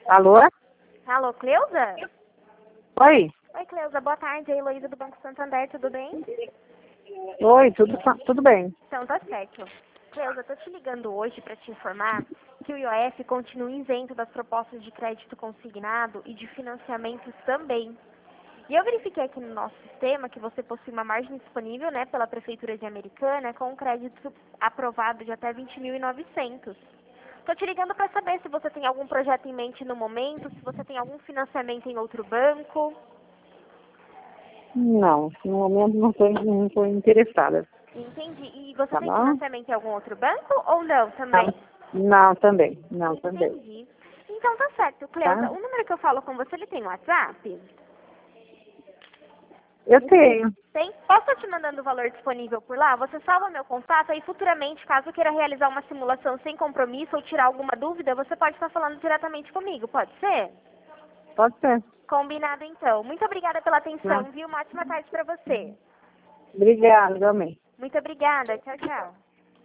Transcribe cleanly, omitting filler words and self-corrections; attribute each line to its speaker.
Speaker 1: Alô?
Speaker 2: Alô, Cleusa?
Speaker 1: Oi?
Speaker 2: Oi, Cleusa, boa tarde. É a Heloísa do Banco Santander, tudo bem?
Speaker 1: Oi, tudo bem.
Speaker 2: Então, tá certo. Cleusa, tô te ligando hoje para te informar que o IOF continua isento das propostas de crédito consignado e de financiamentos também. E eu verifiquei aqui no nosso sistema que você possui uma margem disponível, né, pela Prefeitura de Americana, com um crédito aprovado de até 20.900. Tô te ligando para saber se você tem algum projeto em mente no momento, se você tem algum financiamento em outro banco.
Speaker 1: Não, no momento não tô interessada.
Speaker 2: Entendi. E você
Speaker 1: Tá
Speaker 2: tem
Speaker 1: bom?
Speaker 2: financiamento em algum outro banco ou não também?
Speaker 1: Não, também. Não, também.
Speaker 2: Entendi. Então tá certo, Cleusa.
Speaker 1: Tá?
Speaker 2: O número que eu falo com você, ele tem WhatsApp?
Speaker 1: Eu tenho.
Speaker 2: Tem? Posso estar te mandando o valor disponível por lá? Você salva meu contato e futuramente, caso queira realizar uma simulação sem compromisso ou tirar alguma dúvida, você pode estar falando diretamente comigo, pode ser?
Speaker 1: Pode ser.
Speaker 2: Combinado então. Muito obrigada pela
Speaker 1: Tá?
Speaker 2: atenção, viu? Uma ótima tarde para você.
Speaker 1: Obrigada, igualmente.
Speaker 2: Muito obrigada. Tchau, tchau.